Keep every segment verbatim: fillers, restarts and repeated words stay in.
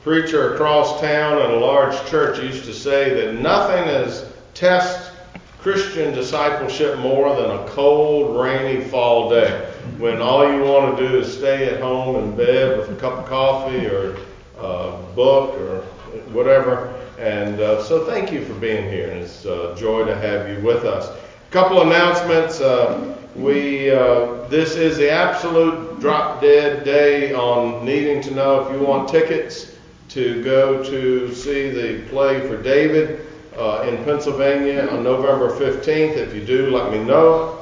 preacher across town in a large church used to say that nothing is tests Christian discipleship more than a cold, rainy fall day when all you want to do is stay at home in bed with a cup of coffee or a book or whatever. And uh, so thank you for being here, and it's a joy to have you with us. A couple announcements. Uh, we uh, this is the absolute drop dead day on needing to know if you want tickets to go to see the play for David uh, in Pennsylvania on November fifteenth. If you do, let me know.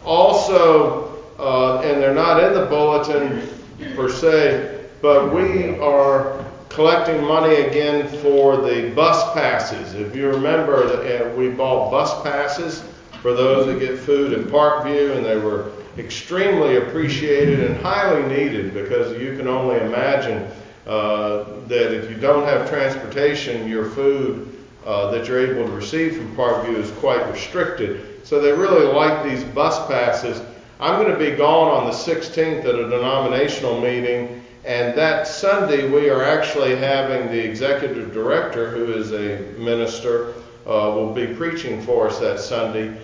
Also, uh, and they're not in the bulletin per se, but we are collecting money again for the bus passes. If you remember, uh, we bought bus passes for those that get food in Parkview, and they were extremely appreciated and highly needed, because you can only imagine uh, that if you don't have transportation, your food uh, that you're able to receive from Parkview is quite restricted. So they really like these bus passes. I'm going to be gone on the sixteenth at a denominational meeting, and that Sunday we are actually having the executive director, who is a minister, uh, will be preaching for us that Sunday.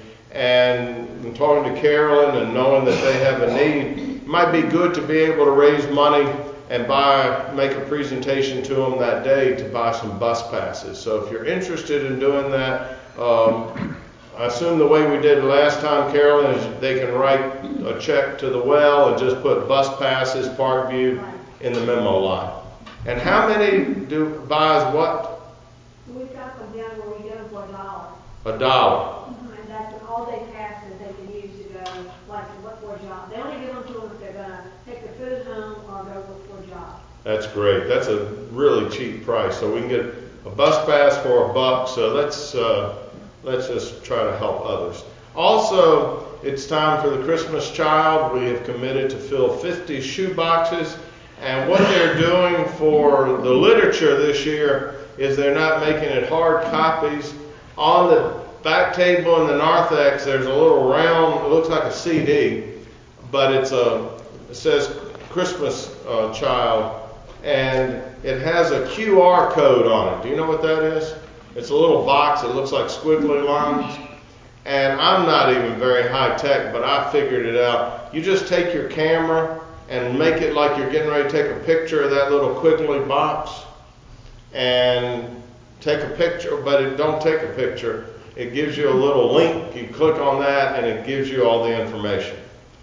And talking to Carolyn and knowing that they have a need, it might be good to be able to raise money and buy, make a presentation to them that day to buy some bus passes. So if you're interested in doing that, um, I assume the way we did it last time, Carolyn, is they can write a check to the well and just put bus passes, Parkview, in the memo line. And how many do buys what? We've got them down where we go for a dollar. A dollar. Mm-hmm. And that's an all-day pass that they can use to go, like, to look for a job. They only give them to them if they're going to take their food home or go look for a job. That's great. That's a really cheap price. So we can get a bus pass for a buck. So let's uh, let's just try to help others. Also, it's time for the Christmas Child. We have committed to fill fifty shoe boxes. And what they're doing for the literature this year is they're not making it hard copies. On the back table in the narthex, there's a little round, it looks like a C D, but it's a, it says Christmas uh, Child, and it has a Q R code on it. Do you know what that is? It's a little box. It looks like squiggly lines. And I'm not even very high tech, but I figured it out. You just take your camera and make it like you're getting ready to take a picture of that little quiggly box, and take a picture, but it don't take a picture. It gives you a little link. You click on that, and it gives you all the information.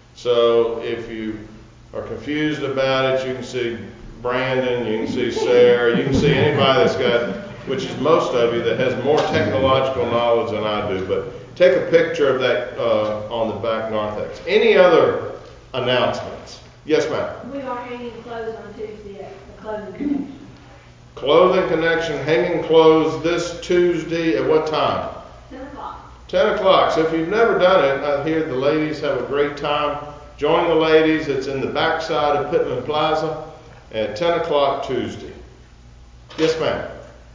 So if you are confused about it, you can see Brandon, you can see Sarah, you can see anybody that's got, which is most of you, that has more technological knowledge than I do. But take a picture of that uh, on the back narthex. Any other announcements? Yes, ma'am. We are hanging clothes on Tuesday at the Clothing Connection. Clothing Connection, hanging clothes this Tuesday at what time? ten o'clock. ten o'clock. So if you've never done it, I hear the ladies have a great time. Join the ladies. It's in the backside of Pittman Plaza at ten o'clock Tuesday. Yes, ma'am.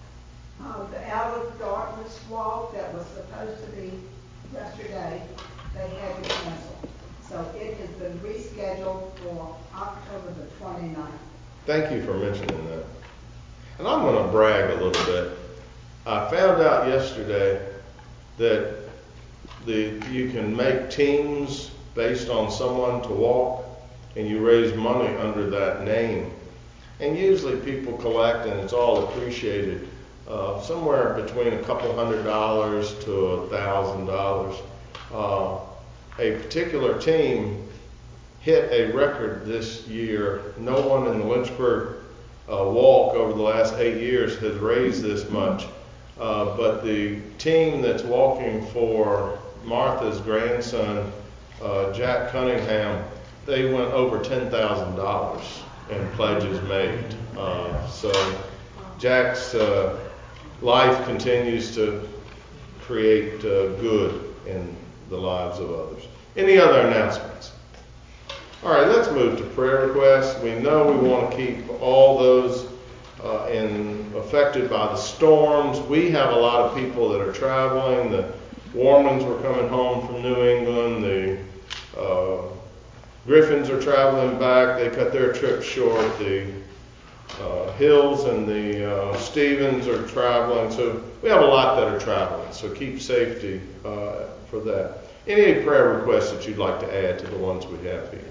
Uh, the Out of Darkness walk that was supposed to be yesterday, they had to cancel. So it has been rescheduled for October the twenty-ninth. Thank you for mentioning that. And I'm going to brag a little bit. I found out yesterday that the you can make teams based on someone to walk, and you raise money under that name. And usually people collect, and it's all appreciated, uh, somewhere between a couple hundred dollars to a thousand dollars. Uh, A particular team hit a record this year. No one in the Lynchburg uh, walk over the last eight years has raised this much. Uh, but the team that's walking for Martha's grandson, uh, Jack Cunningham, they went over ten thousand dollars in pledges made. Uh, so Jack's uh, life continues to create uh, good in the lives of others. Any other announcements? All right, let's move to prayer requests. We know we want to keep all those uh, in, affected by the storms. We have a lot of people that are traveling. The Warmans were coming home from New England. The uh, Griffins are traveling back. They cut their trip short. The uh, Hills and the uh, Stevens are traveling. So we have a lot that are traveling. So keep safety uh, for that. Any prayer requests that you'd like to add to the ones we have here?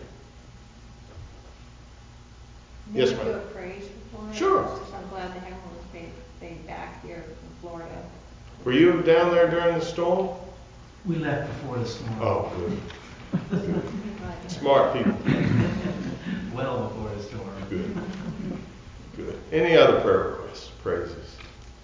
Yes, ma'am. Do a praise report. Sure. Just I'm glad to have one be, be back here in Florida. Were you down there during the storm? We left before the storm. Oh, good. Good. Smart people. Well before the storm. Good. Good. Any other prayer requests, praises?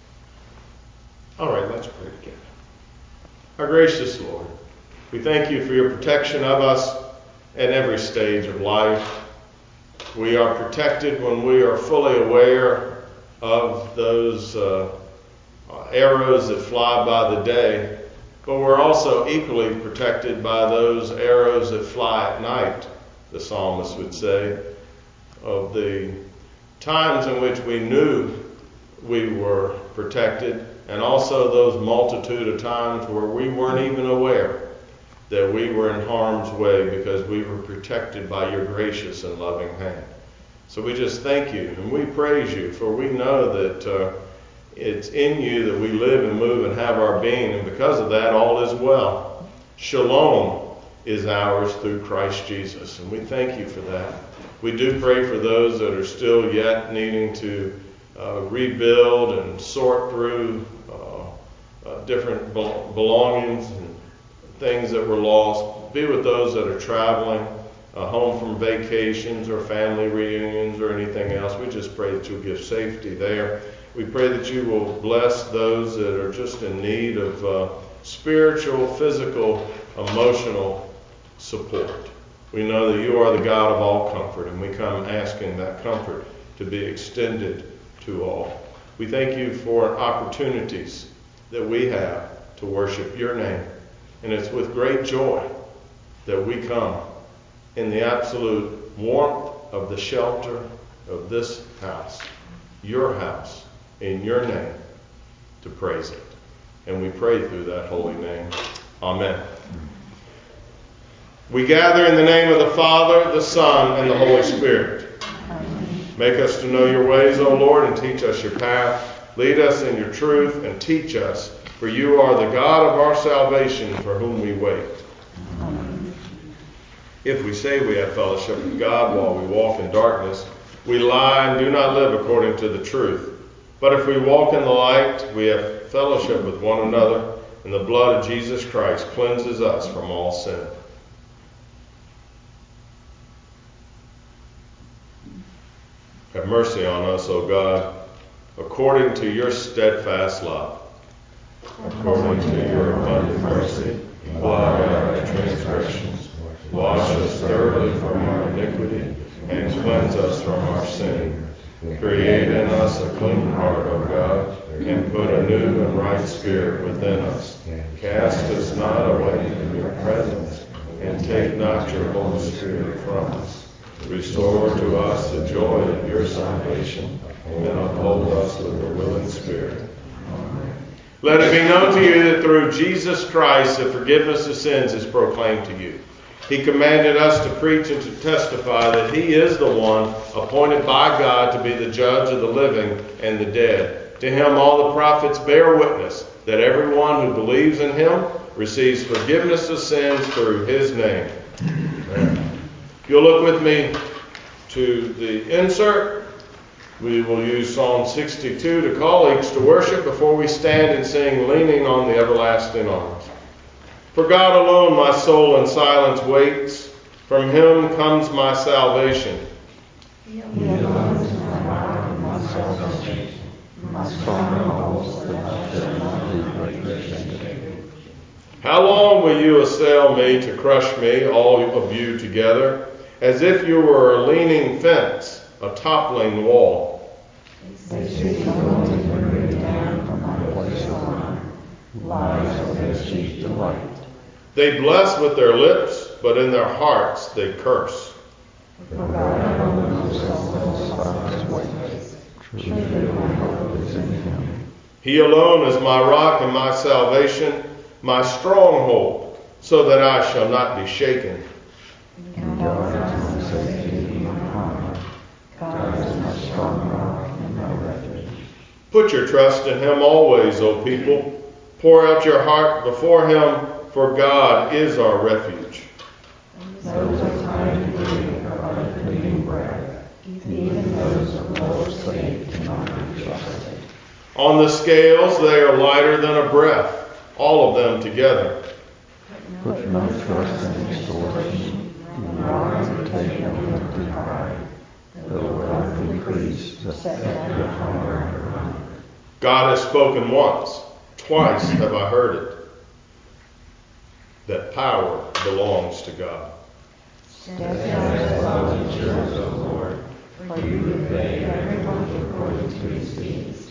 All right, let's pray together. Our gracious Lord, we thank you for your protection of us at every stage of life. We are protected when we are fully aware of those uh, arrows that fly by the day, but we're also equally protected by those arrows that fly at night, the psalmist would say, of the times in which we knew we were protected, and also those multitude of times where we weren't even aware that we were in harm's way because we were protected by your gracious and loving hand. So we just thank you and we praise you, for we know that uh, it's in you that we live and move and have our being, and because of that, all is well. Shalom is ours through Christ Jesus, and we thank you for that. We do pray for those that are still yet needing to uh, rebuild and sort through uh, uh, different be- belongings and things that were lost. Be with those that are traveling uh, home from vacations or family reunions or anything else. We just pray that you'll give safety there. We pray that you will bless those that are just in need of uh, spiritual, physical, emotional support. We know that you are the God of all comfort, and we come asking that comfort to be extended to all. We thank you for opportunities that we have to worship your name. And it's with great joy that we come in the absolute warmth of the shelter of this house, your house, in your name, to praise it. And we pray through that holy name. Amen. We gather in the name of the Father, the Son, and the Holy Spirit. Make us to know your ways, O Lord, and teach us your path. Lead us in your truth and teach us, for you are the God of our salvation, for whom we wait. If we say we have fellowship with God while we walk in darkness, we lie and do not live according to the truth. But if we walk in the light, we have fellowship with one another, and the blood of Jesus Christ cleanses us from all sin. Have mercy on us, O God, according to your steadfast love. According to your abundant mercy, blot out our transgressions. Wash us thoroughly from our iniquity, and cleanse us from our sin. Create in us a clean heart, O God, and put a new and right spirit within us. Cast us not away from your presence, and take not your Holy Spirit from us. Restore to us the joy of your salvation, and uphold us with a willing spirit. Let it be known to you that through Jesus Christ the forgiveness of sins is proclaimed to you. He commanded us to preach and to testify that he is the one appointed by God to be the judge of the living and the dead. To him all the prophets bear witness that everyone who believes in him receives forgiveness of sins through his name. Amen. If you'll look with me to the insert, we will use Psalm sixty-two to call each to worship before we stand and sing, Leaning on the Everlasting Arms. For God alone my soul in silence waits. From him comes my salvation. He alone is my rock and my salvation, my stronghold that I shall not be greatly shaken. How long will you assail me to crush me, all of you together, as if you were a leaning fence, a toppling wall? They seek only to bring me down from my place of honor. Lies are their chief delight. They bless with their lips, but in their hearts they curse. For God alone himself satisfies his ways. Truly my hope is in him. He alone is my rock and my salvation, my stronghold, so that I shall not be shaken. God is my safety and my armor. God is my strong rock Put your trust in him always, O people. Pour out your heart before him, for God is our refuge. Those of high degree are like living bread, even those of lower estate cannot be trusted. On the scales they are lighter than a breath, all of them together. Put no trust in extortion, do not take no empty pride, though wealth increase, set your hunger under hunger. God has spoken once, twice have I heard it, that power belongs to God. Steadfast love endures, O Lord, for you repay everyone according to his deeds.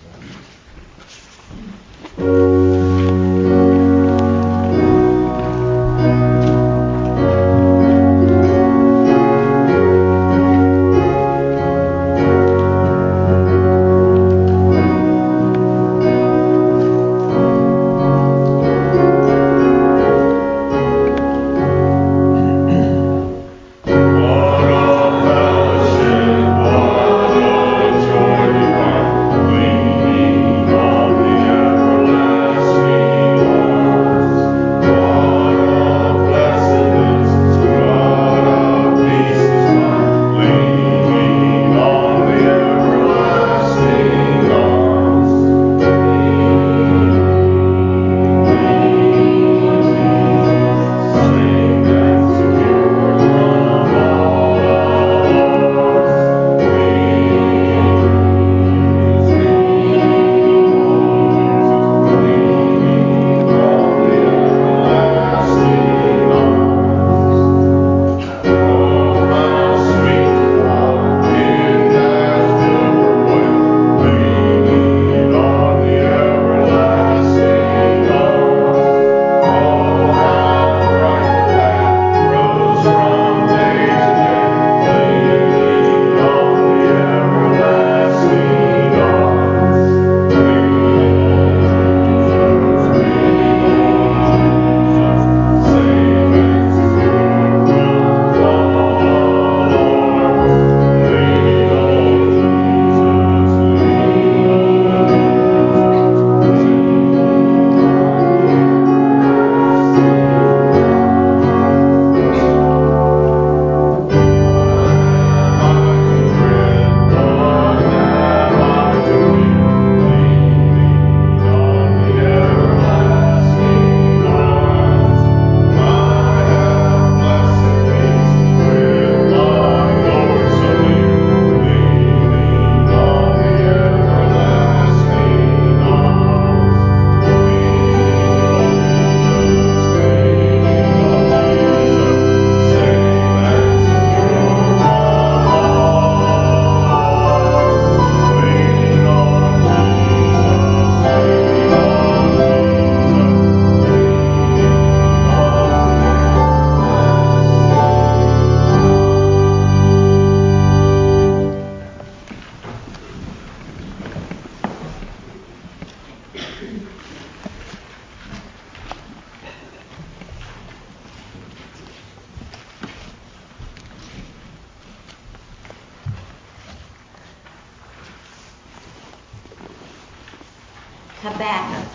Habakkuk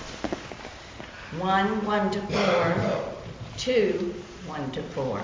one, one to four, two, one to four.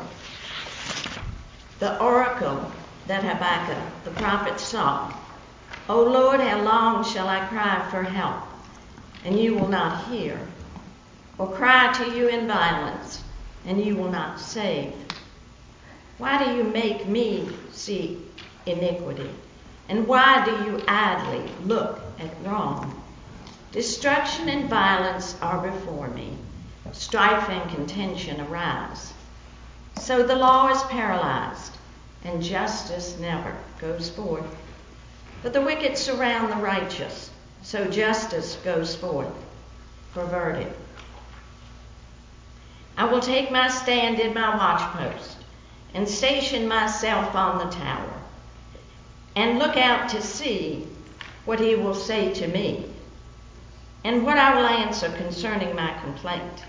The oracle that Habakkuk the prophet saw. O Lord, how long shall I cry for help, and you will not hear? Or cry to you in violence, and you will not save? Why do you make me see iniquity? And why do you idly look at wrong? Destruction and violence are before me. Strife and contention arise. So the law is paralyzed, and justice never goes forth. But the wicked surround the righteous, so justice goes forth for verdict. I will take my stand in my watchpost, and station myself on the tower, and look out to see what he will say to me, and what I will answer concerning my complaint.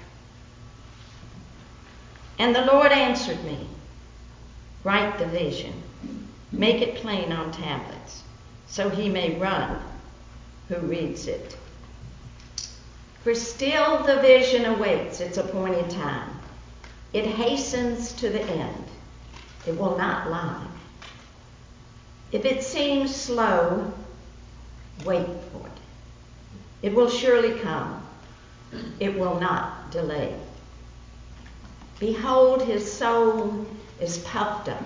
And the Lord answered me, write the vision, make it plain on tablets, so he may run who reads it. For still the vision awaits its appointed time. It hastens to the end. It will not lie. If it seems slow, wait for it. It will surely come. It will not delay. Behold, his soul is puffed up.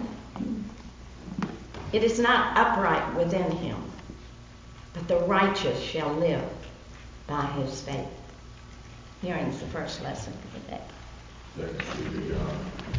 It is not upright within him, but the righteous shall live by his faith. Here ends the first lesson for the day. Thanks be to God.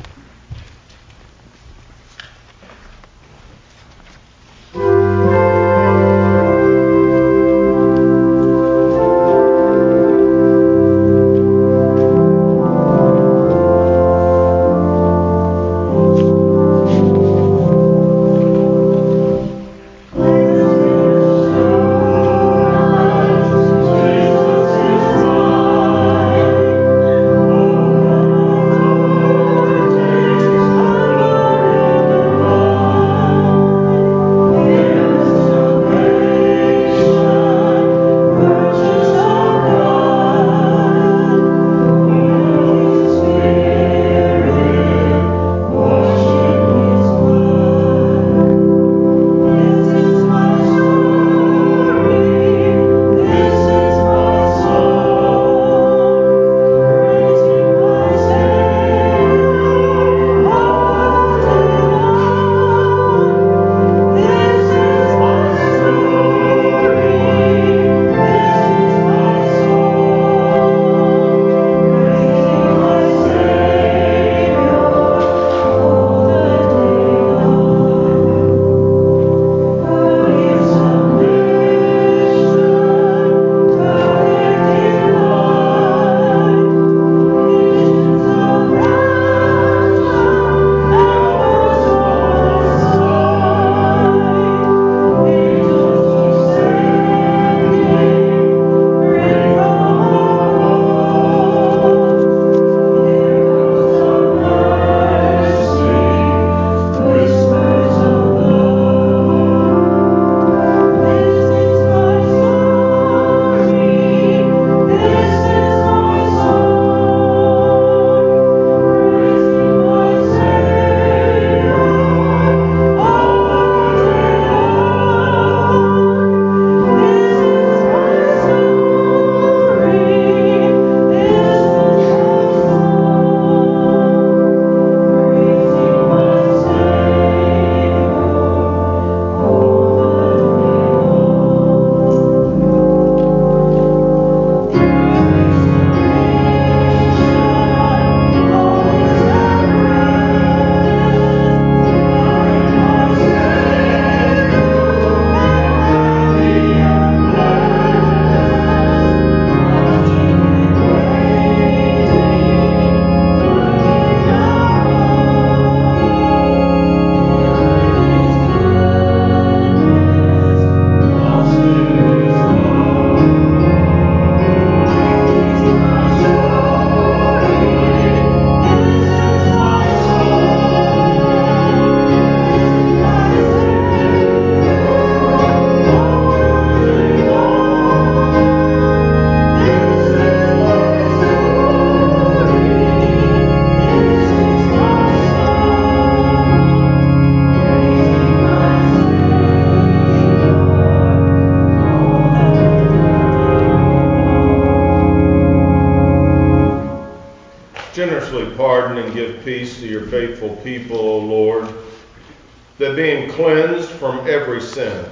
Generously pardon and give peace to your faithful people, O Lord, that being cleansed from every sin,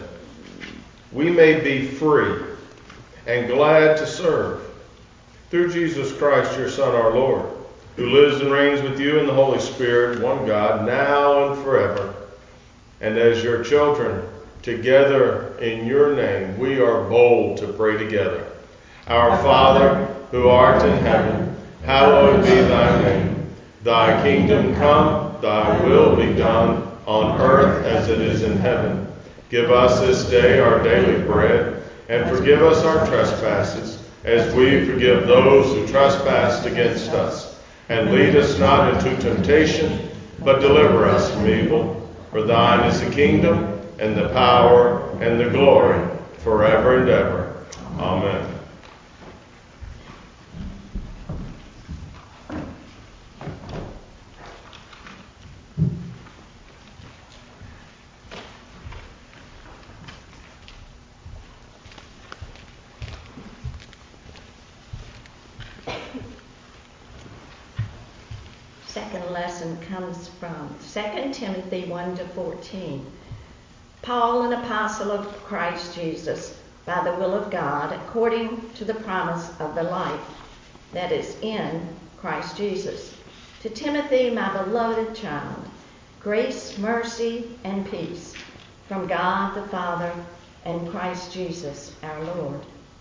we may be free and glad to serve. Through Jesus Christ, your Son, our Lord, who lives and reigns with you in the Holy Spirit, one God, now and forever. And as your children, together in your name, we are bold to pray together. Our Father, who art in heaven, hallowed be thy name. Thy kingdom come, thy will be done, on earth as it is in heaven. Give us this day our daily bread, and forgive us our trespasses, as we forgive those who trespass against us. And lead us not into temptation, but deliver us from evil. For thine is the kingdom, and the power, and the glory, forever and ever. second lesson comes from Second Timothy one to fourteen. Paul, an apostle of Christ Jesus, by the will of God, according to the promise of the life that is in Christ Jesus. To Timothy, my beloved child, grace, mercy, and peace from God the Father and Christ Jesus our Lord.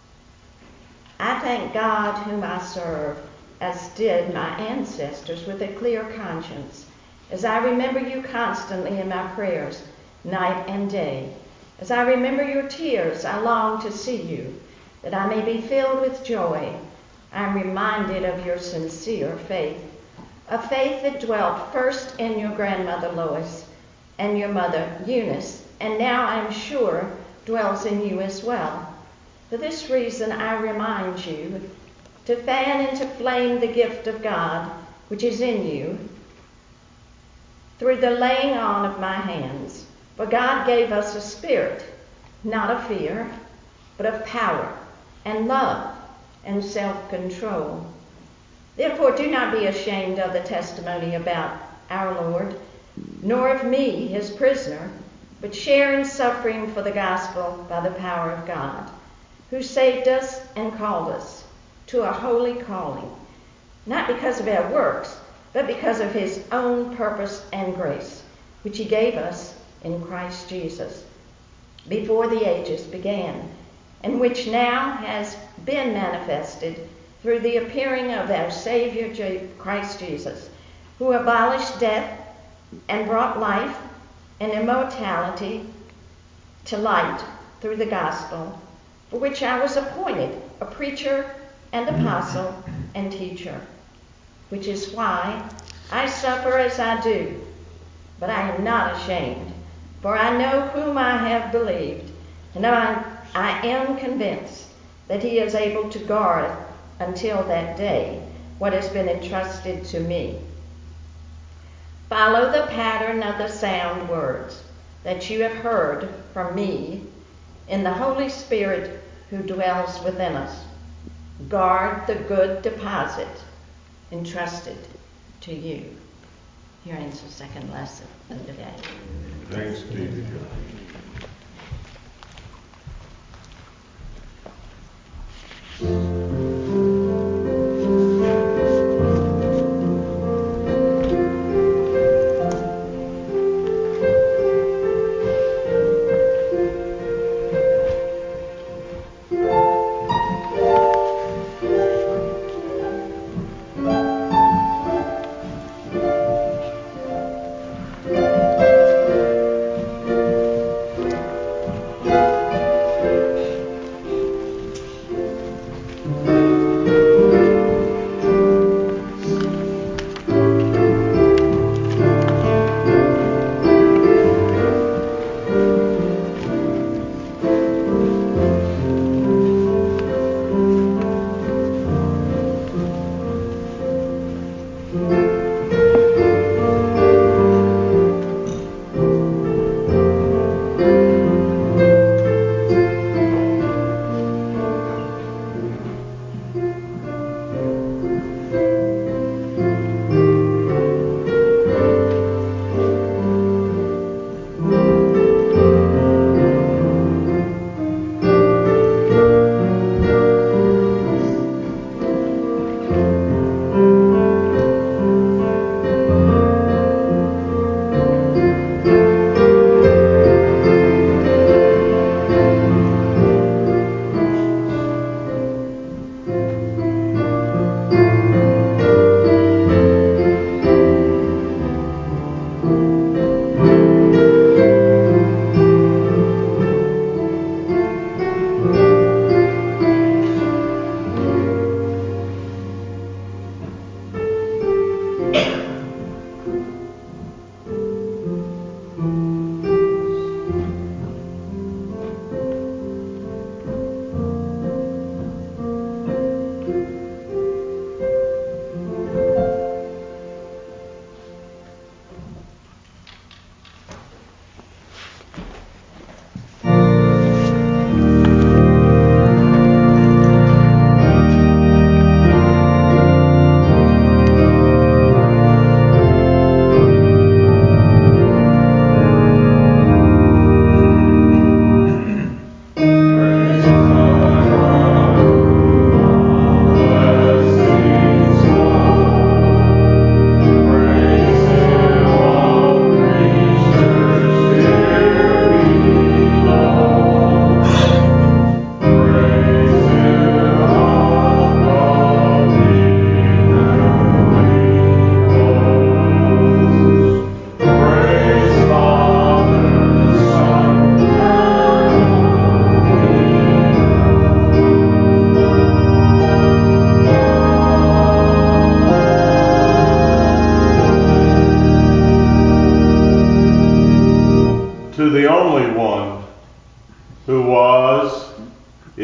I thank God whom I serve, as did my ancestors, with a clear conscience, as I remember you constantly in my prayers, night and day. As I remember your tears, I long to see you, that I may be filled with joy. I am reminded of your sincere faith, a faith that dwelt first in your grandmother Lois and your mother Eunice, and now I am sure dwells in you as well. For this reason I remind you to fan into flame the gift of God which is in you through the laying on of my hands. For God gave us a spirit, not of fear, but of power and love and self-control. Therefore do not be ashamed of the testimony about our Lord, nor of me, his prisoner, but share in suffering for the gospel by the power of God, who saved us and called us to a holy calling, not because of our works, but because of his own purpose and grace, which he gave us in Christ Jesus before the ages began, and which now has been manifested through the appearing of our Savior Christ Jesus, who abolished death and brought life and immortality to light through the gospel, for which I was appointed a preacher and apostle and teacher, which is why I suffer as I do. But I am not ashamed, for I know whom I have believed, and I, I am convinced that he is able to guard until that day what has been entrusted to me. Follow the pattern of the sound words that you have heard from me in the Holy Spirit who dwells within us. Guard the good deposit entrusted to you. Here ends the second lesson of the day. Thanks be to God.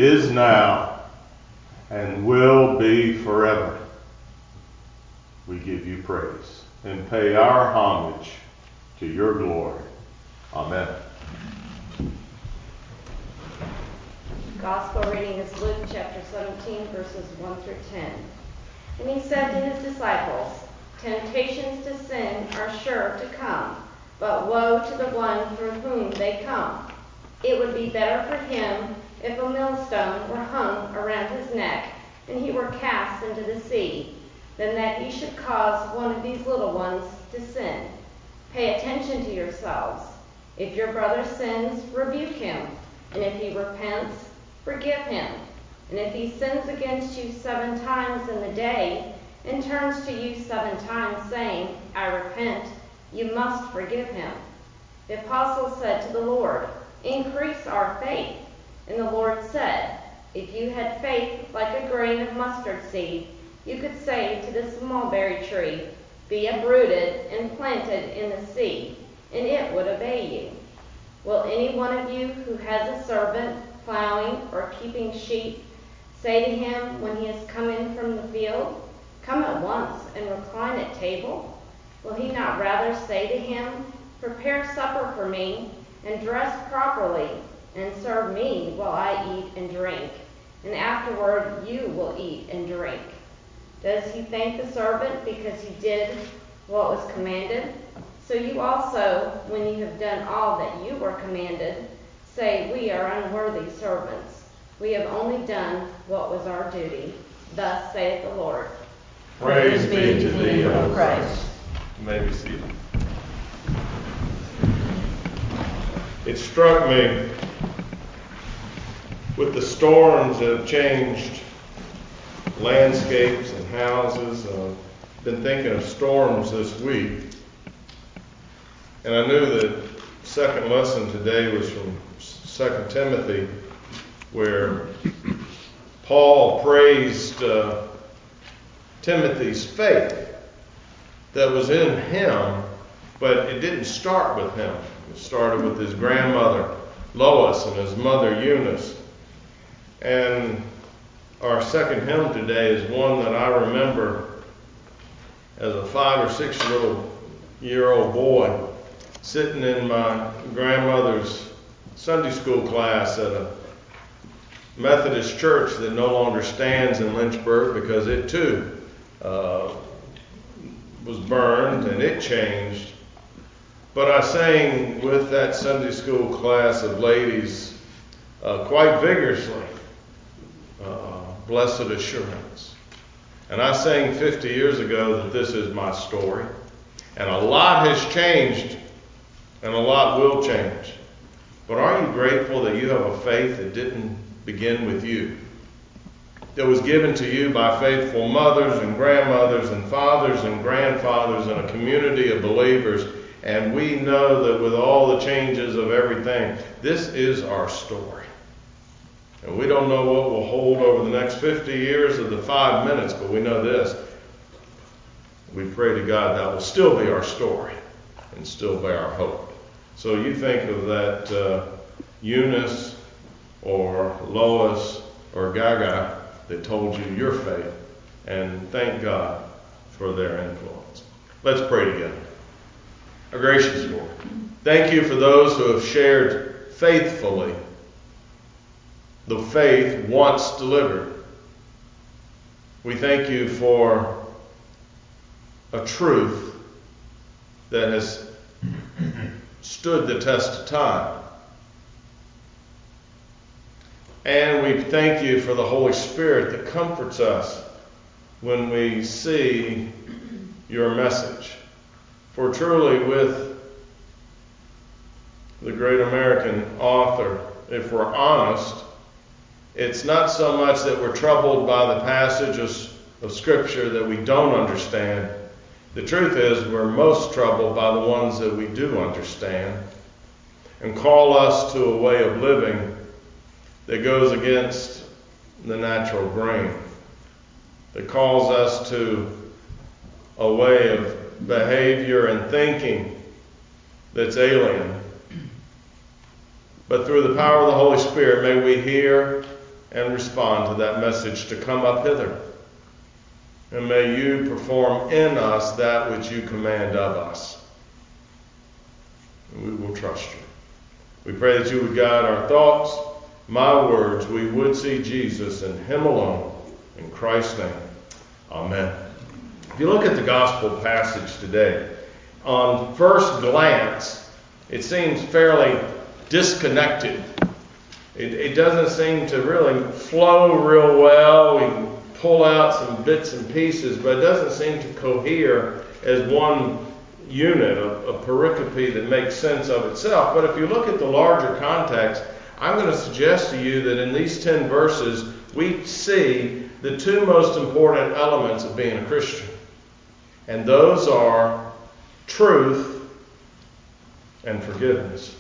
is now, and will be forever. We give you praise and pay our homage to your glory. Amen. Gospel reading is Luke chapter seventeen, verses one through ten. And he said to his disciples, "Temptations to sin are sure to come, but woe to the one through whom they come. It would be better for him if a millstone were hung around his neck and he were cast into the sea, than that he should cause one of these little ones to sin. Pay attention to yourselves. If your brother sins, rebuke him, and if he repents, forgive him. And if he sins against you seven times in the day, and turns to you seven times, saying, 'I repent,' you must forgive him." The apostle said to the Lord, "Increase our faith." And the Lord said, "If you had faith like a grain of mustard seed, you could say to this mulberry tree, 'Be uprooted and planted in the sea,' and it would obey you. Will any one of you who has a servant plowing or keeping sheep say to him when he has come in from the field, 'Come at once and recline at table'? Will he not rather say to him, 'Prepare supper for me, and dress properly, and serve me while I eat and drink, and afterward you will eat and drink'? Does he thank the servant because he did what was commanded? So you also, when you have done all that you were commanded, say, 'We are unworthy servants. We have only done what was our duty.' Thus saith the Lord." Praise be to thee, O Christ. You may be seated. It struck me with the storms that have changed landscapes and houses. I've been thinking of storms this week. And I knew that the second lesson today was from Second Timothy, where Paul praised uh, Timothy's faith that was in him, but it didn't start with him. It started with his grandmother, Lois, and his mother, Eunice. And our second hymn today is one that I remember as a five or six year old year old boy sitting in my grandmother's Sunday school class at a Methodist church that no longer stands in Lynchburg because it too uh, was burned and it changed. But I sang with that Sunday school class of ladies uh, quite vigorously, uh, "Blessed Assurance." And I sang fifty years ago that this is my story. And a lot has changed, and a lot will change. But are you grateful that you have a faith that didn't begin with you? That was given to you by faithful mothers and grandmothers and fathers and grandfathers and a community of believers. And we know that with all the changes of everything, this is our story. And we don't know what will hold over the next fifty years or the five minutes, but we know this. We pray to God that will still be our story and still be our hope. So you think of that uh, Eunice or Lois or Gaga that told you your faith, and thank God for their influence. Let's pray together. Our gracious Lord, thank you for those who have shared faithfully the faith once delivered. We thank you for a truth that has stood the test of time. And we thank you for the Holy Spirit that comforts us when we see your message. For truly, with the great American author, if we're honest, it's not so much that we're troubled by the passages of Scripture that we don't understand. The truth is, we're most troubled by the ones that we do understand and call us to a way of living that goes against the natural grain, that calls us to a way of behavior and thinking that's alien. But through the power of the Holy Spirit, may we hear and respond to that message to come up hither. And may you perform in us that which you command of us. And we will trust you. We pray that you would guide our thoughts, my words. We would see Jesus and him alone. In Christ's name, amen. If you look at the gospel passage today, on first glance, it seems fairly disconnected. It, it doesn't seem to really flow real well. We can pull out some bits and pieces, but it doesn't seem to cohere as one unit, a, a pericope that makes sense of itself. But if you look at the larger context, I'm going to suggest to you that in these ten verses, we see the two most important elements of being a Christian. And those are truth and forgiveness.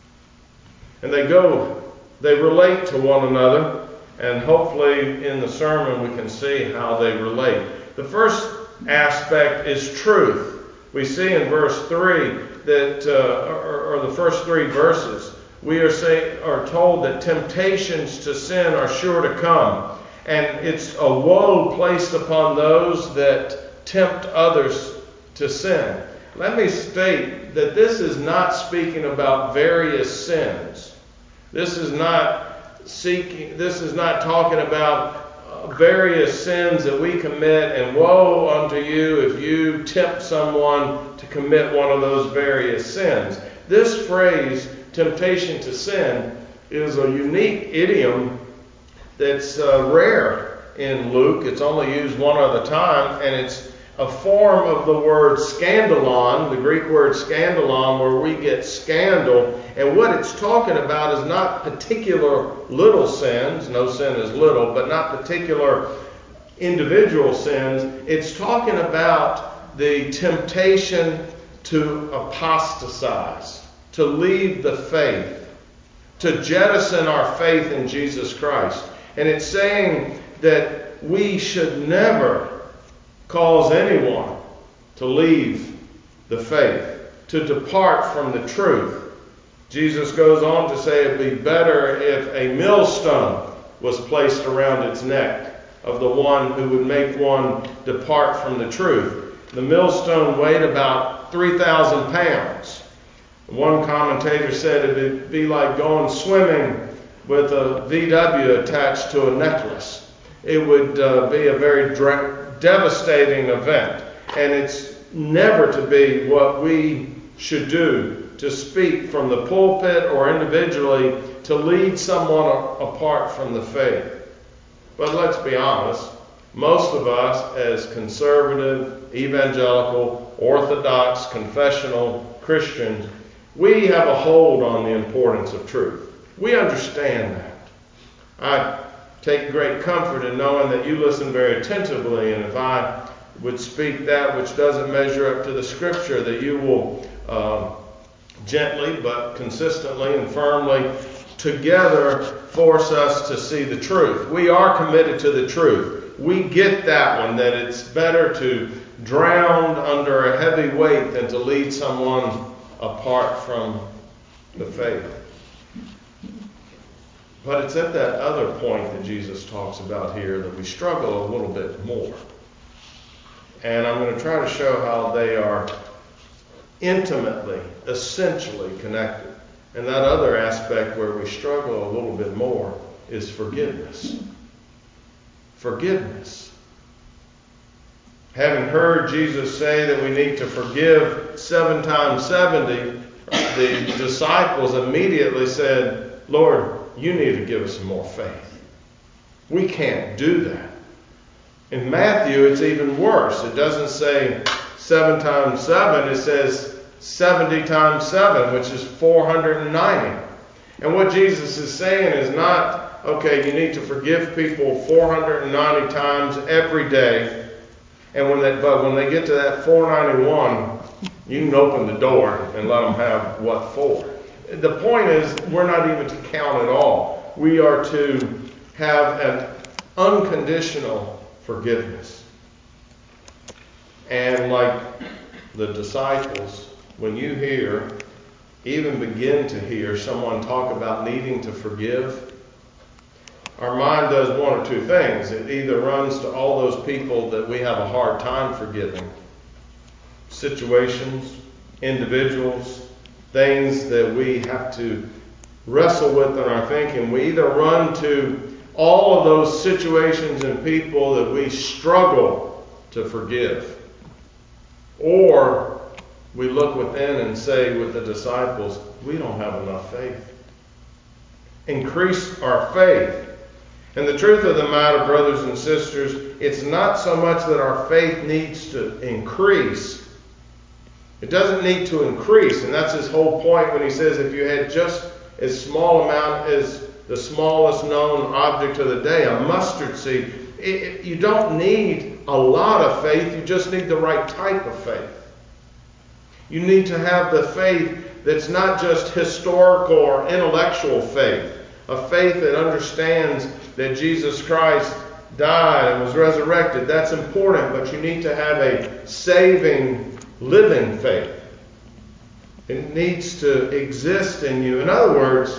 And they go, they relate to one another, and hopefully in the sermon we can see how they relate. The first aspect is truth. We see in verse three that, uh, or, or the first three verses, we are say, are told that temptations to sin are sure to come. And it's a woe placed upon those that tempt others to sin. Let me state that this is not speaking about various sins. This is not seeking, this is not talking about uh, various sins that we commit, and woe unto you if you tempt someone to commit one of those various sins. This phrase, temptation to sin, is a unique idiom that's uh, rare in Luke. It's only used one other time, and it's a form of the word scandalon, the Greek word scandalon, where we get scandal. And what it's talking about is not particular little sins, no sin is little, but not particular individual sins. It's talking about the temptation to apostatize, to leave the faith, to jettison our faith in Jesus Christ. And it's saying that we should never cause anyone to leave the faith, to depart from the truth. Jesus goes on to say it'd be better if a millstone was placed around its neck of the one who would make one depart from the truth. The millstone weighed about three thousand pounds. One commentator said it'd be like going swimming with a V W attached to a necklace. It would uh, be a very dra- devastating event. And it's never to be what we should do, to speak from the pulpit or individually to lead someone a- apart from the faith. But let's be honest, most of us as conservative, evangelical, orthodox, confessional Christians, we have a hold on the importance of truth. We understand that. I take great comfort in knowing that you listen very attentively, and if I would speak that which doesn't measure up to the Scripture, that you will uh, gently but consistently and firmly together force us to see the truth. We are committed to the truth. We get that one, that it's better to drown under a heavy weight than to lead someone apart from the faith. But it's at that other point that Jesus talks about here that we struggle a little bit more. And I'm going to try to show how they are intimately, essentially connected. And that other aspect where we struggle a little bit more is forgiveness. Forgiveness. Having heard Jesus say that we need to forgive seven times seventy, the disciples immediately said, Lord, you need to give us some more faith. We can't do that. In Matthew, it's even worse. It doesn't say seven times seven. It says seventy times seven, which is four hundred ninety. And what Jesus is saying is not, okay, you need to forgive people four hundred ninety times every day. And when they, but when they get to that four ninety-one, you can open the door and let them have what for. The point is, we're not even to count at all. We are to have an unconditional forgiveness. And like the disciples, when you hear, even begin to hear someone talk about needing to forgive, our mind does one or two things. It either runs to all those people that we have a hard time forgiving, situations, individuals, things that we have to wrestle with in our thinking. We either run to all of those situations and people that we struggle to forgive, or we look within and say with the disciples, we don't have enough faith. Increase our faith. And the truth of the matter, brothers and sisters, it's not so much that our faith needs to increase. It doesn't need to increase. And that's his whole point when he says if you had just as small amount as the smallest known object of the day, a mustard seed, it, it, you don't need a lot of faith. You just need the right type of faith. You need to have the faith that's not just historical or intellectual faith, a faith that understands that Jesus Christ died and was resurrected. That's important, but you need to have a saving, living faith. It needs to exist in you. In other words,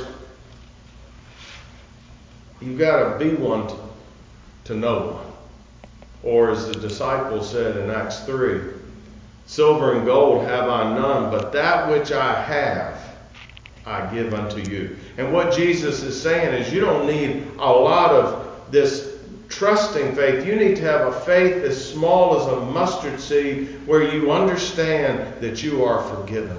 you've got to be one to, to know one. Or as the disciples said in Acts three, silver and gold have I none, but that which I have I give unto you. And what Jesus is saying is you don't need a lot of this trusting faith. You need to have a faith as small as a mustard seed where you understand that you are forgiven.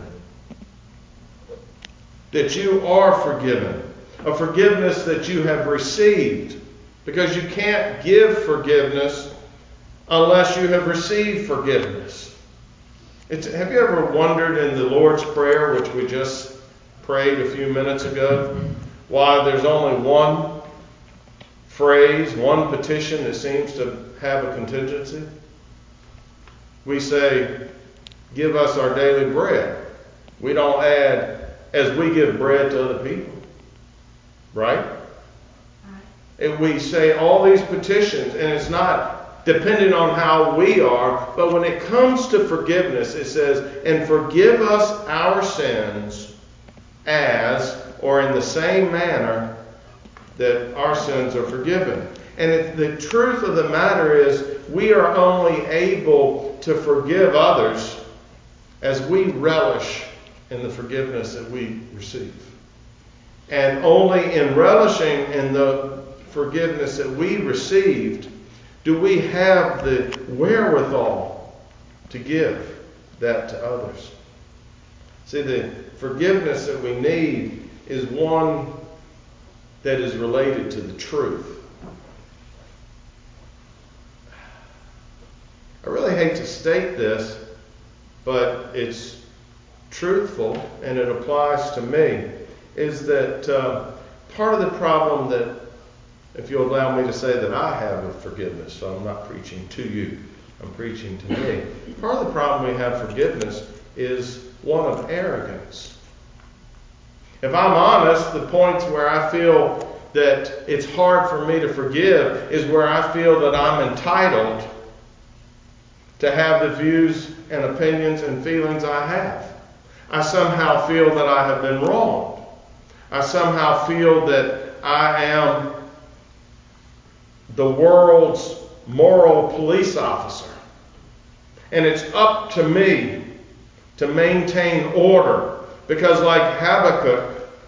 That you are forgiven. A forgiveness that you have received. Because you can't give forgiveness unless you have received forgiveness. It's, have you ever wondered in the Lord's Prayer, which we just prayed a few minutes ago, why there's only one phrase, one petition that seems to have a contingency? We say, give us our daily bread. We don't add, as we give bread to other people. Right? And we say all these petitions, and it's not depending on how we are, but when it comes to forgiveness, it says, and forgive us our sins as, or in the same manner that our sins are forgiven. And it, the truth of the matter is, we are only able to forgive others as we relish in the forgiveness that we receive. And only in relishing in the forgiveness that we received do we have the wherewithal to give that to others. See, the forgiveness that we need is one that is related to the truth. I really hate to state this, but it's truthful and it applies to me, is that uh, part of the problem that, if you'll allow me to say that I have with forgiveness, so I'm not preaching to you, I'm preaching to me. Part of the problem we have with forgiveness is one of arrogance. If I'm honest, the points where I feel that it's hard for me to forgive is where I feel that I'm entitled to have the views and opinions and feelings I have. I somehow feel that I have been wronged. I somehow feel that I am the world's moral police officer. And it's up to me to maintain order. Because like Habakkuk,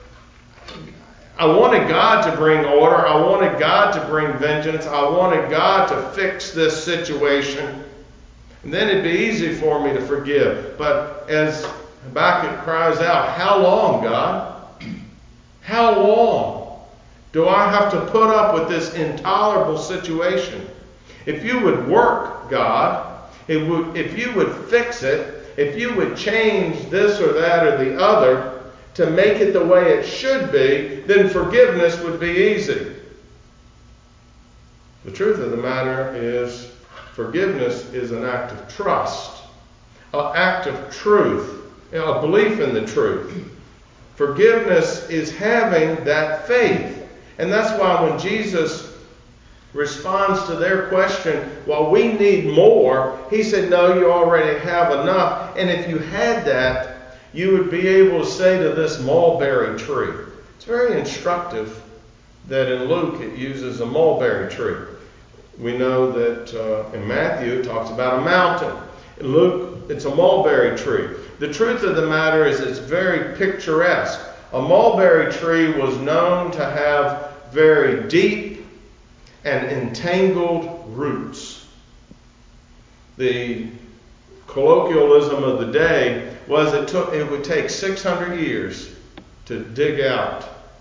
I wanted God to bring order. I wanted God to bring vengeance. I wanted God to fix this situation. And then it'd be easy for me to forgive. But as Habakkuk cries out, how long, God? How long do I have to put up with this intolerable situation? If you would work, God, it would, if you would fix it, if you would change this or that or the other to make it the way it should be, then forgiveness would be easy. The truth of the matter is, forgiveness is an act of trust, an act of truth, you know, a belief in the truth. Forgiveness is having that faith. And that's why when Jesus responds to their question, well, we need more, he said, no, you already have enough. And if you had that, you would be able to say to this mulberry tree. It's very instructive that in Luke it uses a mulberry tree. We know that uh, in Matthew it talks about a mountain. In Luke, it's a mulberry tree. The truth of the matter is it's very picturesque. A mulberry tree was known to have very deep and entangled roots. The colloquialism of the day was it took it would take six hundred years to dig out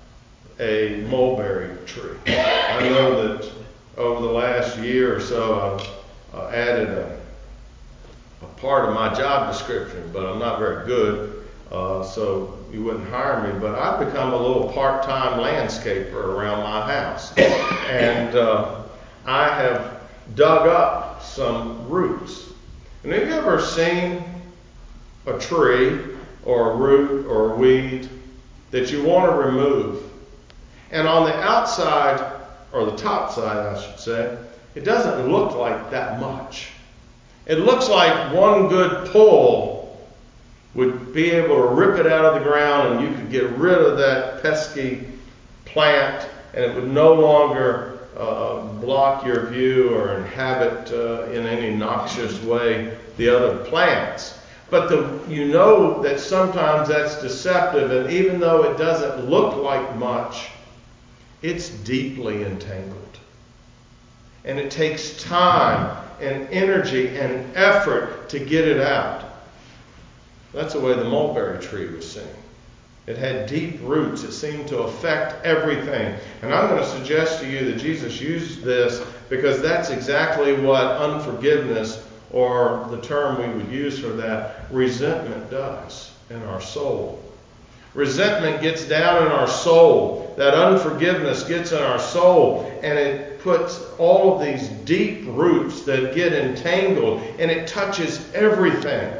a mulberry tree. I know that over the last year or so I've uh, added a, a part of my job description, but I'm not very good, uh, so you wouldn't hire me. But I've become a little part-time landscaper around my house, and uh, I have dug up some roots. And have you ever seen a tree or a root or a weed that you want to remove? And on the outside, or the top side I should say, it doesn't look like that much. It looks like one good pull would be able to rip it out of the ground and you could get rid of that pesky plant and it would no longer uh, block your view or inhabit uh, in any noxious way the other plants. But the, you know that sometimes that's deceptive, and even though it doesn't look like much, it's deeply entangled. And it takes time and energy and effort to get it out. That's the way the mulberry tree was seen. It had deep roots. It seemed to affect everything. And I'm going to suggest to you that Jesus used this because that's exactly what unforgiveness, or the term we would use for that, resentment does in our soul. Resentment gets down in our soul. That unforgiveness gets in our soul, and it puts all of these deep roots that get entangled, and it touches everything.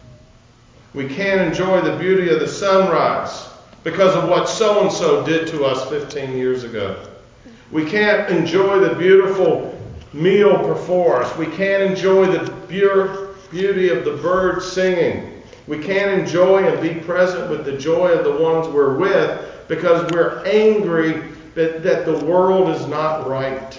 We can't enjoy the beauty of the sunrise because of what so-and-so did to us fifteen years ago. We can't enjoy the beautiful meal before us. We can't enjoy the pure beauty of the birds singing. We can't enjoy and be present with the joy of the ones we're with because we're angry that, that the world is not right.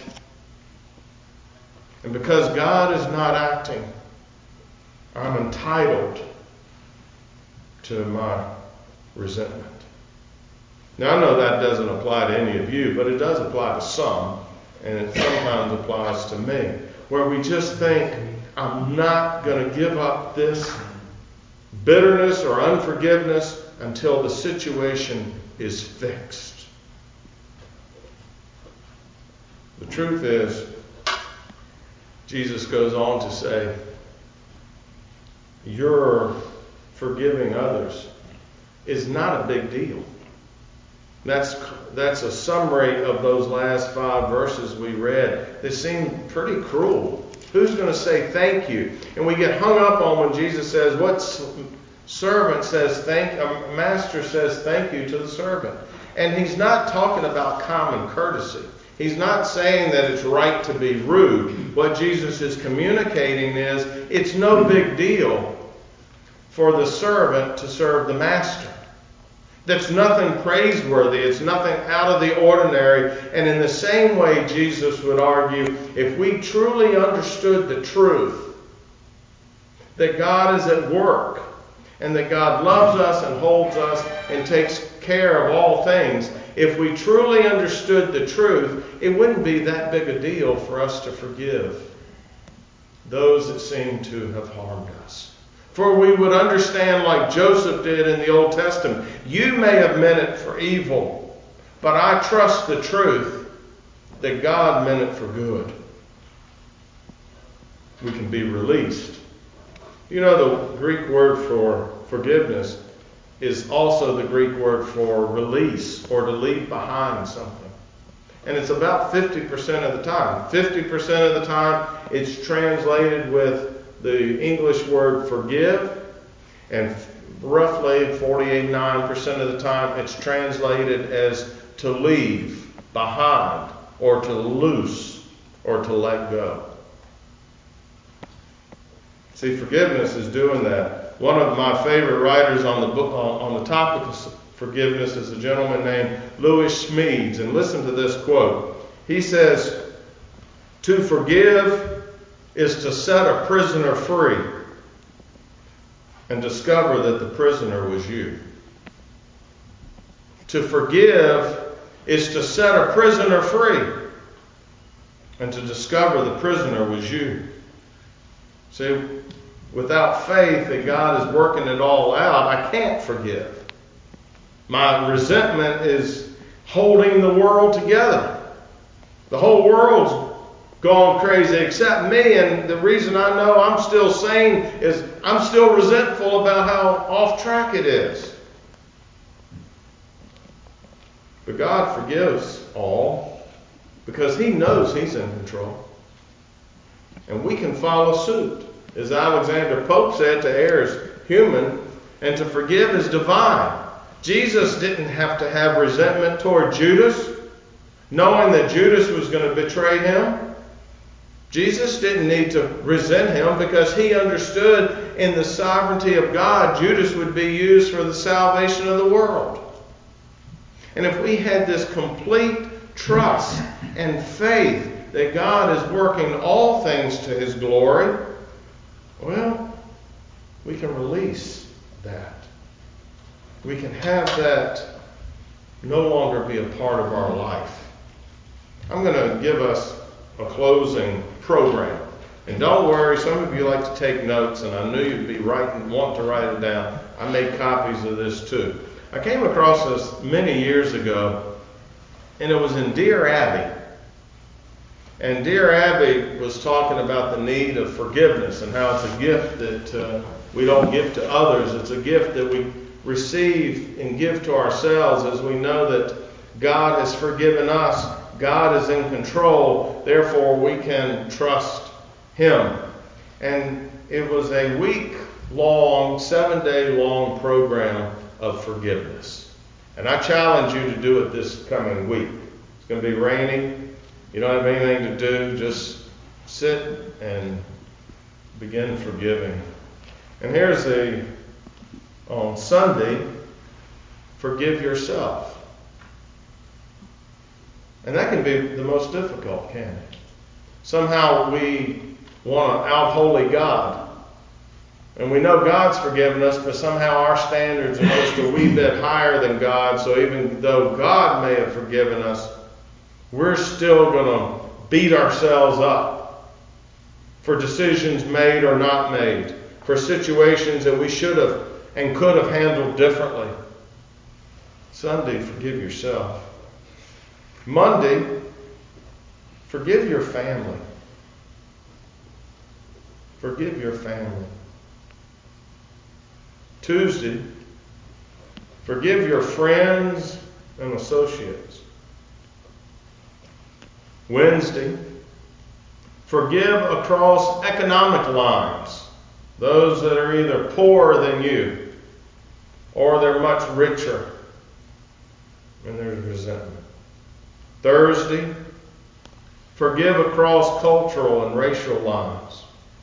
And because God is not acting, I'm entitled to my resentment. Now, I know that doesn't apply to any of you, but it does apply to some, and it sometimes applies to me, where we just think, I'm not going to give up this bitterness or unforgiveness until the situation is fixed. The truth is, Jesus goes on to say, your forgiving others is not a big deal. That's that's a summary of those last five verses we read. They seem pretty cruel. Who's going to say thank you? And we get hung up on when Jesus says, what servant says thank, a master says thank you to the servant. And he's not talking about common courtesy. He's not saying that it's right to be rude. What Jesus is communicating is it's no big deal for the servant to serve the master. That's nothing praiseworthy. It's nothing out of the ordinary. And in the same way, Jesus would argue, if we truly understood the truth, that God is at work, and that God loves us and holds us and takes care of all things, if we truly understood the truth, it wouldn't be that big a deal for us to forgive those that seem to have harmed us. For we would understand, like Joseph did in the Old Testament, you may have meant it for evil, but I trust the truth that God meant it for good. We can be released. You know, the Greek word for forgiveness is also the Greek word for release, or to leave behind something. And it's about fifty percent of the time. fifty percent of the time it's translated with the English word forgive, and roughly forty-nine percent of the time it's translated as to leave behind, or to loose, or to let go. See, forgiveness is doing that. One of my favorite writers on the book on the topic of forgiveness is a gentleman named Louis Schmeeds. And listen to this quote. He says, "To forgive is to set a prisoner free and discover that the prisoner was you." To forgive is to set a prisoner free and to discover the prisoner was you. See, without faith that God is working it all out, I can't forgive. My resentment is holding the world together. The whole world's gone crazy except me, and the reason I know I'm still sane is I'm still resentful about how off track it is. But God forgives all because He knows He's in control. And we can follow suit. As Alexander Pope said, to err is human and to forgive is divine. Jesus didn't have to have resentment toward Judas, knowing that Judas was going to betray him. Jesus didn't need to resent him because he understood in the sovereignty of God, Judas would be used for the salvation of the world. And if we had this complete trust and faith that God is working all things to His glory, well, we can release that. We can have that no longer be a part of our life. I'm going to give us a closing program. And don't worry, some of you like to take notes, and I knew you'd be writing, wanting to write it down. I made copies of this too. I came across this many years ago, and it was in Dear Abby. And Dear Abby was talking about the need of forgiveness and how it's a gift that uh, we don't give to others. It's a gift that we receive and give to ourselves as we know that God has forgiven us. God is in control. Therefore, we can trust Him. And it was a week-long, seven-day-long program of forgiveness. And I challenge you to do it this coming week. It's going to be rainy. You don't have anything to do. Just sit and begin forgiving. And here's the, on Sunday, forgive yourself. And that can be the most difficult, can't it? Somehow we want to out-holy God. And we know God's forgiven us, but somehow our standards are just a wee bit higher than God. So even though God may have forgiven us, we're still going to beat ourselves up for decisions made or not made, for situations that we should have and could have handled differently. Sunday, forgive yourself. Monday, forgive your family. Forgive your family. Tuesday, forgive your friends and associates. Wednesday, forgive across economic lines. Those that are either poorer than you or they're much richer. And there's resentment. Thursday, forgive across cultural and racial lines.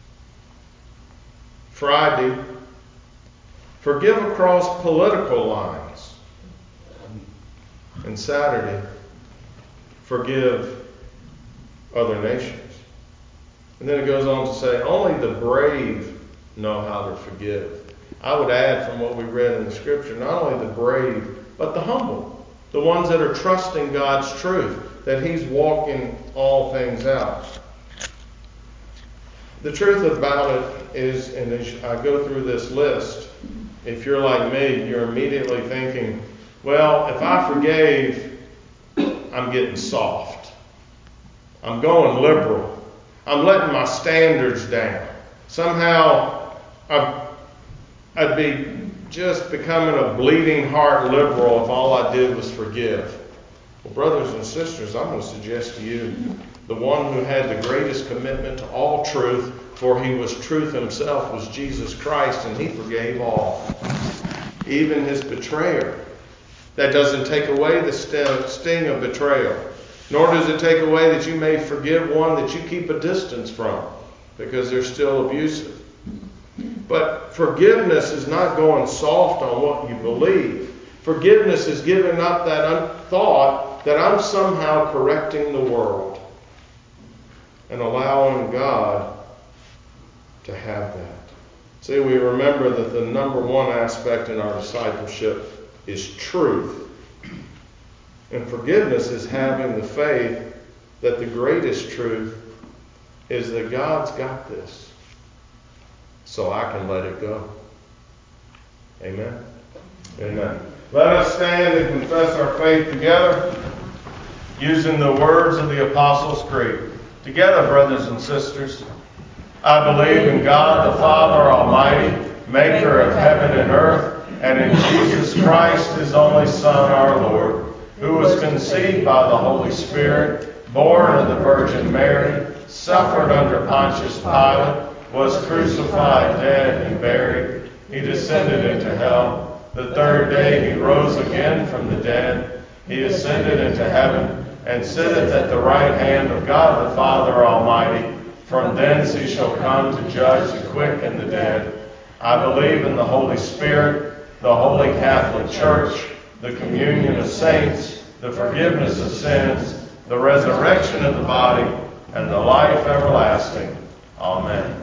Friday, forgive across political lines. And Saturday, forgive other nations. And then it goes on to say, only the brave know how to forgive. I would add from what we read in the scripture, not only the brave, but the humble. The ones that are trusting God's truth, that He's walking all things out. The truth about it is, and as I go through this list, if you're like me, you're immediately thinking, well, if I forgave, I'm getting soft. I'm going liberal. I'm letting my standards down. Somehow, I'd, I'd be just becoming a bleeding heart liberal if all I did was forgive. Well, brothers and sisters, I'm going to suggest to you, the one who had the greatest commitment to all truth, for He was truth Himself, was Jesus Christ, and He forgave all. Even His betrayer. That doesn't take away the sting of betrayal. Nor does it take away that you may forgive one that you keep a distance from, because they're still abusive. But forgiveness is not going soft on what you believe. Forgiveness is giving up that un- thought that I'm somehow correcting the world and allowing God to have that. See, we remember that the number one aspect in our discipleship is truth. And forgiveness is having the faith that the greatest truth is that God's got this, so I can let it go. Amen? Amen. Let us stand and confess our faith together using the words of the Apostles' Creed. Together, brothers and sisters. I believe in God the Father Almighty, maker of heaven and earth, and in Jesus Christ, his only Son, our Lord, who was conceived by the Holy Spirit, born of the Virgin Mary, suffered under Pontius Pilate, was crucified, dead, and buried. He descended into hell. The third day he rose again from the dead. He ascended into heaven, and sitteth at the right hand of God the Father Almighty. From thence he shall come to judge the quick and the dead. I believe in the Holy Spirit, the Holy Catholic Church, the communion of saints, the forgiveness of sins, the resurrection of the body, and the life everlasting. Amen.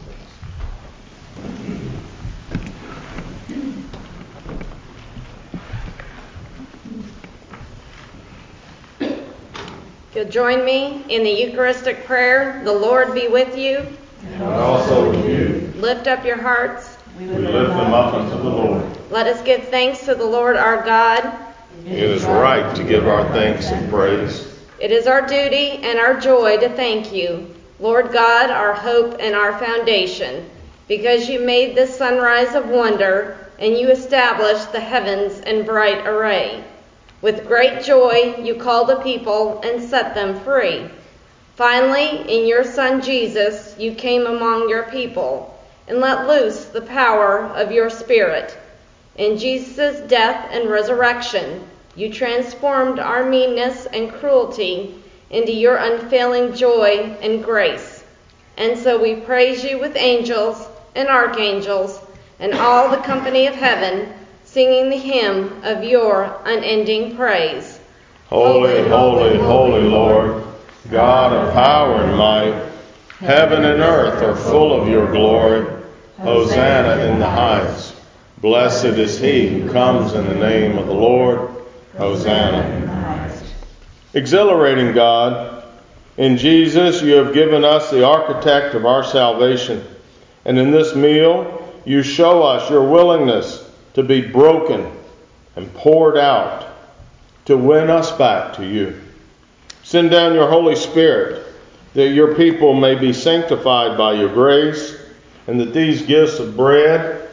If you'll join me in the Eucharistic prayer, the Lord be with you. And also with you. Lift up your hearts. We lift them up unto the Lord. Let us give thanks to the Lord our God. It is right to give our thanks and praise. It is our duty and our joy to thank you, Lord God, our hope and our foundation, because you made this sunrise of wonder and you established the heavens in bright array. With great joy, you called a people and set them free. Finally, in your Son Jesus, you came among your people and let loose the power of your Spirit. In Jesus' death and resurrection, you transformed our meanness and cruelty into your unfailing joy and grace. And so we praise you with angels and archangels and all the company of heaven, singing the hymn of your unending praise. Holy, holy, holy Lord, God of power and might, heaven and earth are full of your glory. Hosanna in the highest. Blessed is he who comes in the name of the Lord. Hosanna. Exhilarating God, in Jesus you have given us the architect of our salvation. And in this meal you show us your willingness to be broken and poured out to win us back to you. Send down your Holy Spirit that your people may be sanctified by your grace, and that these gifts of bread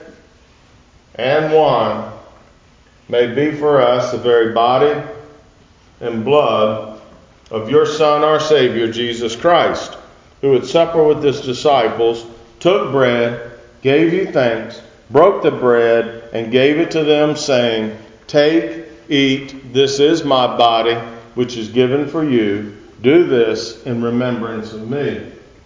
and wine may be for us the very body and blood of your Son, our Savior, Jesus Christ, who at supper with his disciples took bread, gave you thanks, broke the bread, and gave it to them, saying, Take, eat, this is my body, which is given for you. Do this in remembrance of me.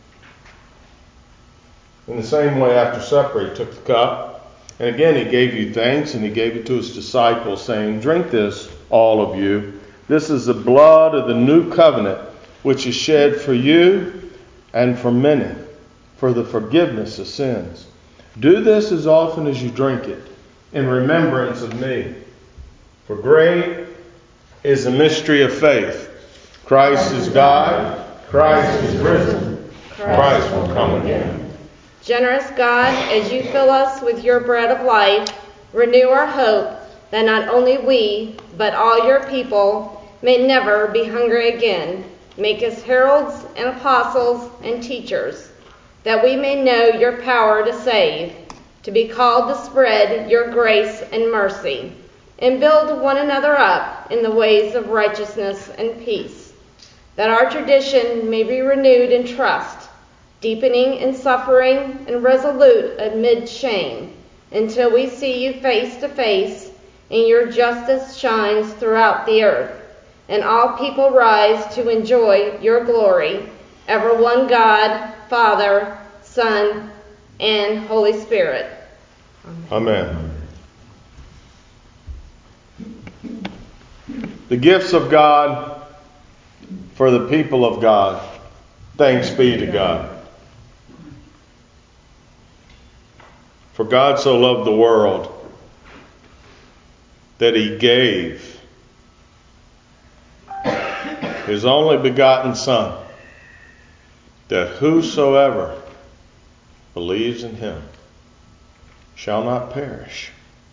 In the same way, after supper, he took the cup, and again he gave you thanks, and he gave it to his disciples, saying, Drink this, all of you. This is the blood of the new covenant, which is shed for you and for many, for the forgiveness of sins. Do this as often as you drink it, in remembrance of me. For great is the mystery of faith. Christ is God. Christ is risen. Christ will come again. Generous God, as you fill us with your bread of life, renew our hope that not only we, but all your people may never be hungry again. Make us heralds and apostles and teachers, that we may know your power to save, to be called to spread your grace and mercy, and build one another up in the ways of righteousness and peace, that our tradition may be renewed in trust, deepening in suffering and resolute amid shame, until we see you face to face and your justice shines throughout the earth, and all people rise to enjoy your glory, ever one God, Father, Son, and Holy Spirit. Amen. The gifts of God for the people of God. Thanks be to God. For God so loved the world that he gave his only begotten Son, that whosoever believes in him shall not perish,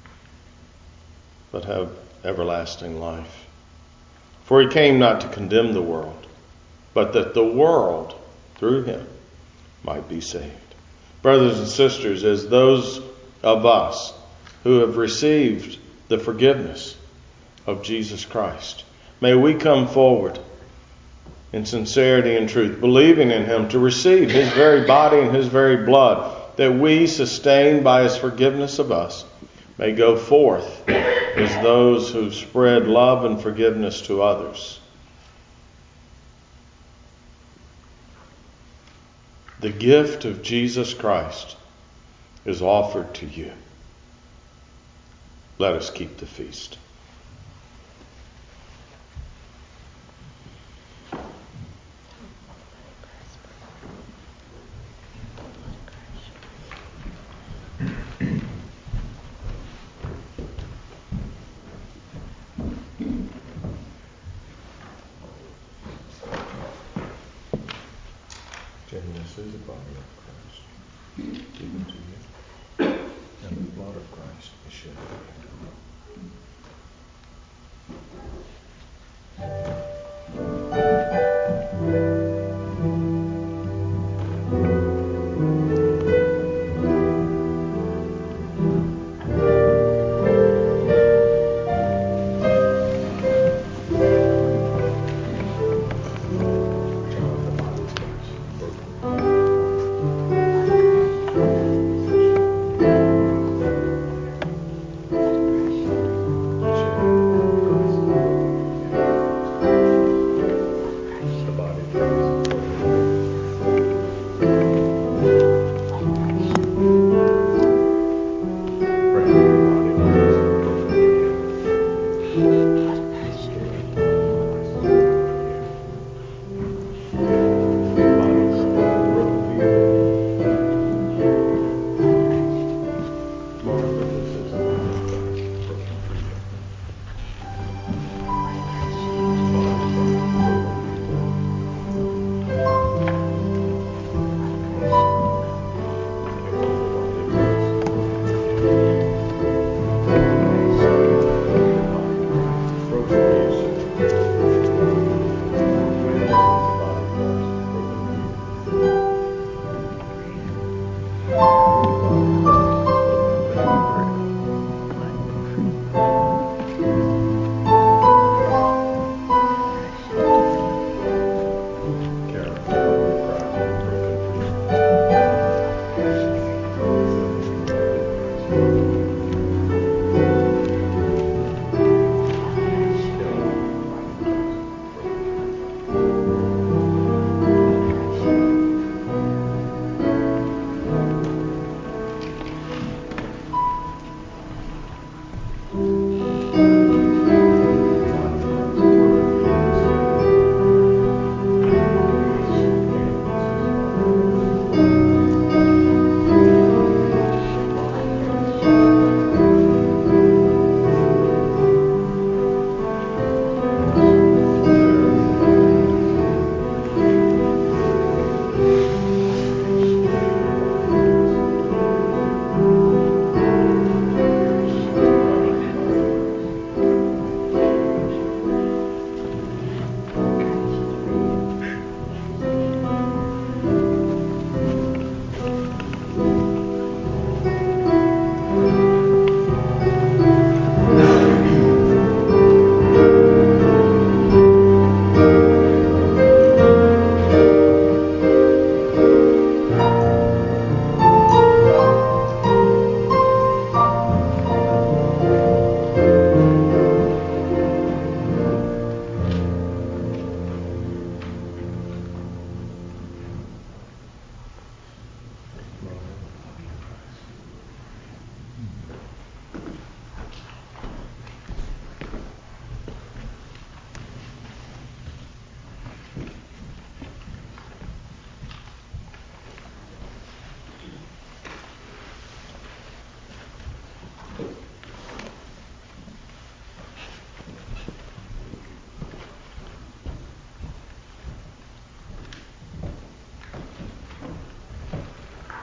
but have everlasting life. For he came not to condemn the world, but that the world through him might be saved. Brothers and sisters, as those of us who have received the forgiveness of Jesus Christ, may we come forward in sincerity and truth, believing in him to receive his very body and his very blood, that we, sustained by his forgiveness of us, may go forth as those who spread love and forgiveness to others. The gift of Jesus Christ is offered to you. Let us keep the feast. And this is the body of Christ given to you, and the blood of Christ is shed for you.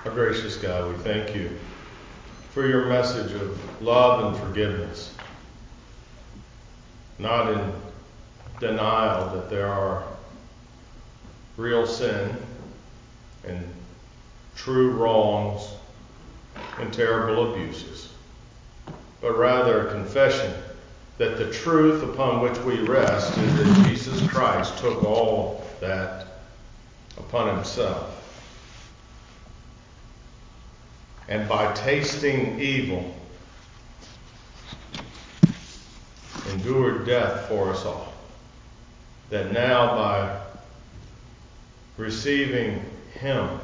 Our gracious God, we thank you for your message of love and forgiveness. Not in denial that there are real sin and true wrongs and terrible abuses, but rather a confession that the truth upon which we rest is that Jesus Christ took all that upon himself. And by tasting evil, endured death for us all. That now by receiving him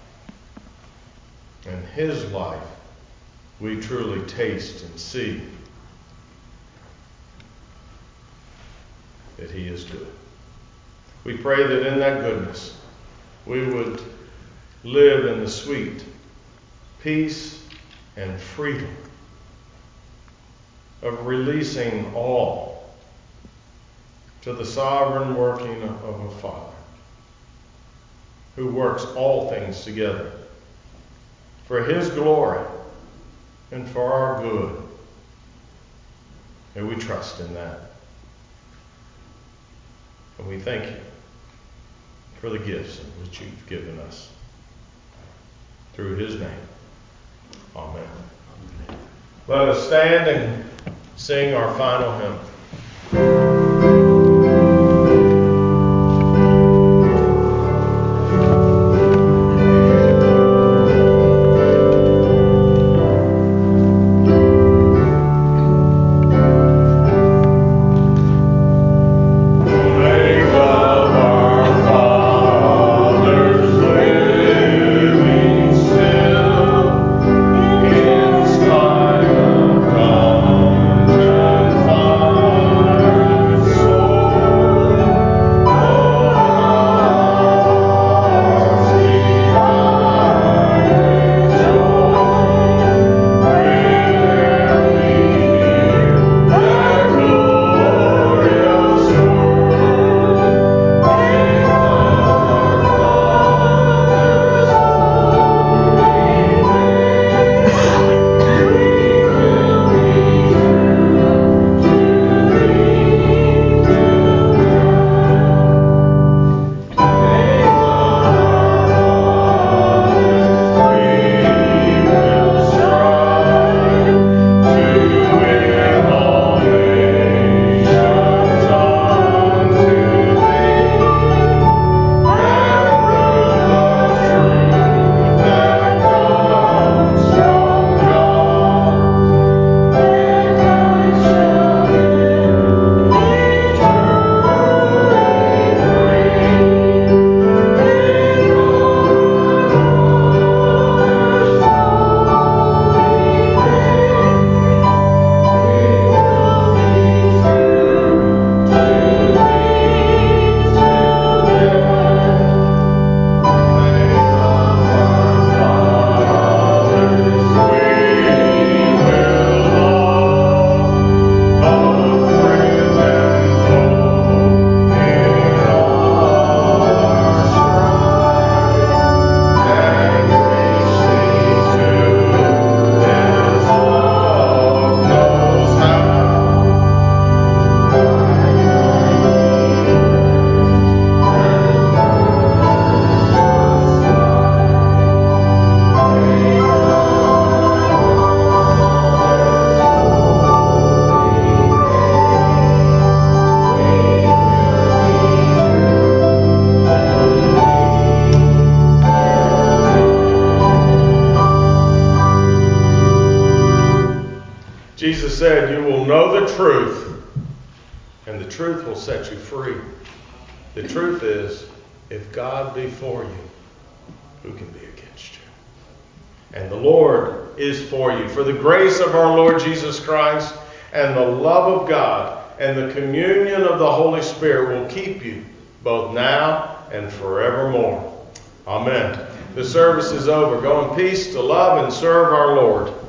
and his life, we truly taste and see that he is good. We pray that in that goodness, we would live in the sweet peace and freedom of releasing all to the sovereign working of a Father who works all things together for his glory and for our good. And we trust in that. And we thank you for the gifts which you've given us. Through his name. Amen. Let us stand and sing our final hymn. Jesus said, you will know the truth, and the truth will set you free. The truth is, if God be for you, who can be against you? And the Lord is for you. For the grace of our Lord Jesus Christ and the love of God and the communion of the Holy Spirit will keep you both now and forevermore. Amen. The service is over. Go in peace to love and serve our Lord.